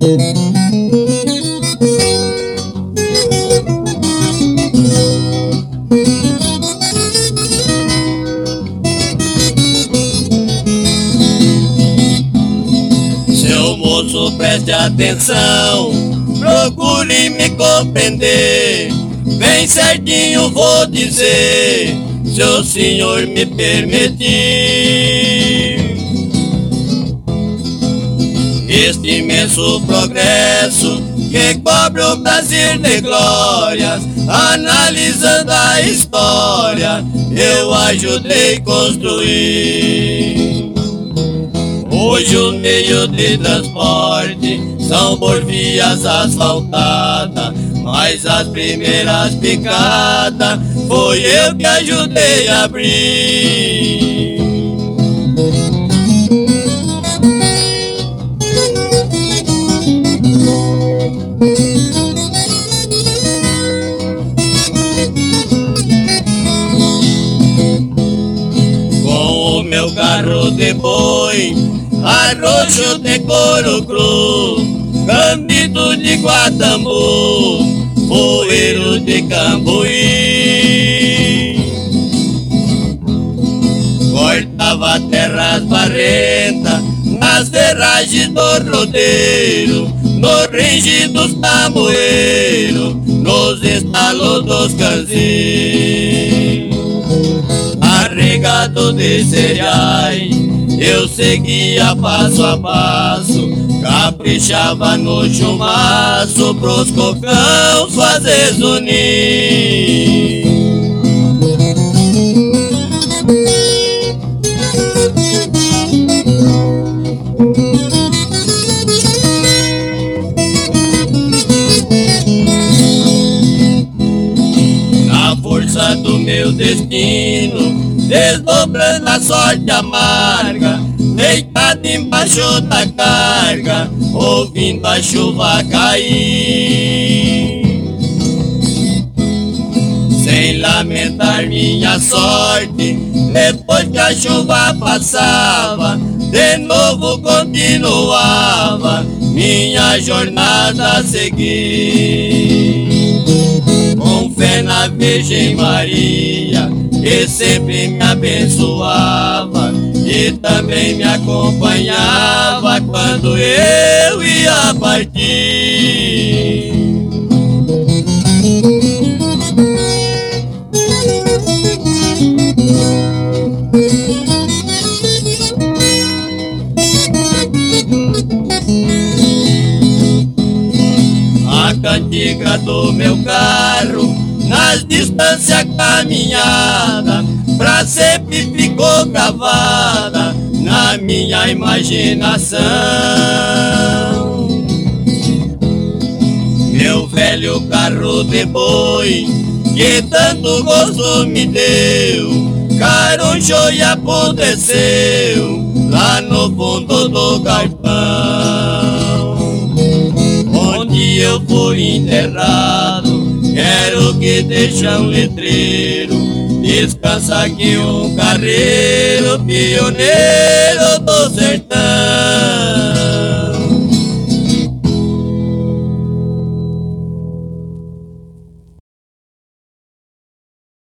Seu moço, preste atenção, procure me compreender. Bem certinho vou dizer, se o senhor me permitir. Este imenso progresso que cobre o Brasil de glórias, analisando a história, eu ajudei a construir. Hoje o meio de transporte são por vias asfaltadas, mas as primeiras picadas foi eu que ajudei a abrir. Com o meu carro de boi, arroxo de couro cru, gambito de Guatambu, poeiro de Cambuí. Cortava terras barrentas nas ferragens do rodeiro, no range dos tamoeiros, nos estalos dos canzins. Arregado de cereais, eu seguia passo a passo, caprichava no chumaço pros cocãos fazer zunir. Na força do meu destino, desdobrando a sorte amarga, deitado embaixo da carga, ouvindo a chuva cair. Sem lamentar minha sorte, depois que a chuva passava, de novo continuava minha jornada a seguir. Com fé na Virgem Maria, que sempre me abençoava e também me acompanhava quando eu ia partir. A cantiga do meu carro nas distâncias caminhada, pra sempre ficou gravada na minha imaginação. Meu velho carro de boi, que tanto gozo me deu, carunchou e apodreceu lá no fundo do galpão. Onde eu fui enterrado, quero que deixe um letreiro, descansa aqui um carreiro, pioneiro do sertão.